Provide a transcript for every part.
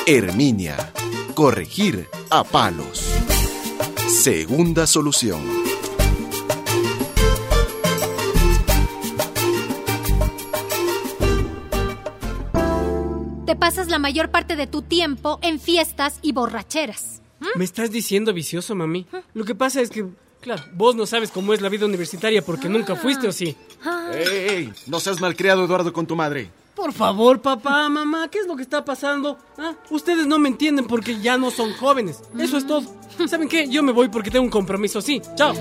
Herminia, corregir a palos. Segunda solución. Te pasas la mayor parte de tu tiempo en fiestas y borracheras. ¿Me estás diciendo vicioso, mami? Lo que pasa es que, claro, vos no sabes cómo es la vida universitaria porque nunca fuiste, ¿o sí? ¡Ey! No seas malcriado, Eduardo, con tu madre. Por favor, papá, mamá, ¿qué es lo que está pasando? Ustedes no me entienden porque ya no son jóvenes. Eso es todo. ¿Saben qué? Yo me voy porque tengo un compromiso, sí. Chao.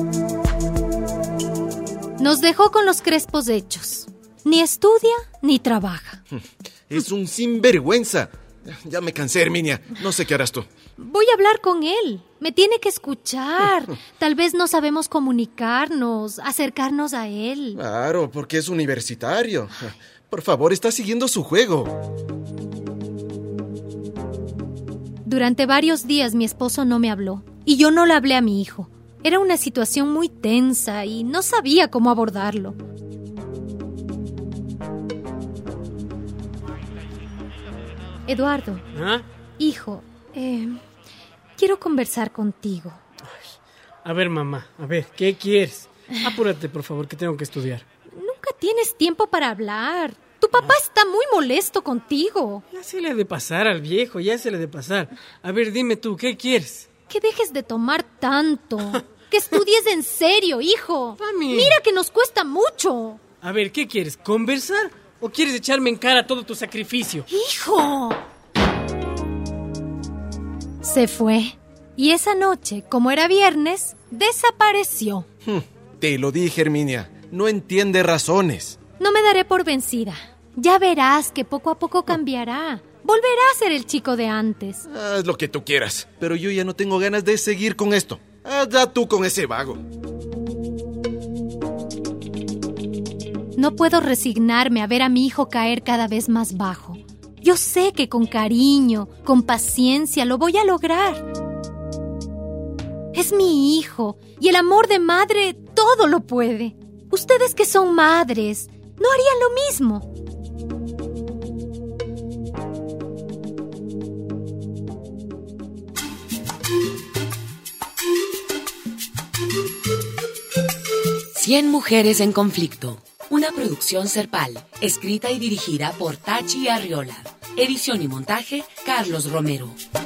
Nos dejó con los crespos hechos. Ni estudia ni trabaja. Es un sinvergüenza. Ya me cansé, Herminia. No sé qué harás tú. Voy a hablar con él. Me tiene que escuchar. Tal vez no sabemos comunicarnos, acercarnos a él. Claro, porque es universitario. Por favor, está siguiendo su juego. Durante varios días mi esposo no me habló y yo no le hablé a mi hijo. Era una situación muy tensa y no sabía cómo abordarlo. Eduardo, hijo, quiero conversar contigo. A ver, mamá, ¿qué quieres? Apúrate, por favor, que tengo que estudiar. Nunca tienes tiempo para hablar. Tu papá está muy molesto contigo. Ya se le ha de pasar al viejo, ya se le ha de pasar. A ver, dime tú, ¿qué quieres? Que dejes de tomar tanto. Que estudies en serio, hijo. Mami. Mira que nos cuesta mucho. A ver, ¿qué quieres? ¿Conversar? ¿O quieres echarme en cara todo tu sacrificio? ¡Hijo! Se fue. Y esa noche, como era viernes, desapareció. Te lo dije, Herminia. No entiende razones. No me daré por vencida. Ya verás que poco a poco cambiará. Volverá a ser el chico de antes. Haz lo que tú quieras. Pero yo ya no tengo ganas de seguir con esto. Hazla tú con ese vago. No puedo resignarme a ver a mi hijo caer cada vez más bajo. Yo sé que con cariño, con paciencia, lo voy a lograr. Es mi hijo, y el amor de madre todo lo puede. Ustedes que son madres, ¿no harían lo mismo? Cien mujeres en conflicto. Una producción Serpal, escrita y dirigida por Tachi Arriola. Edición y montaje, Carlos Romero.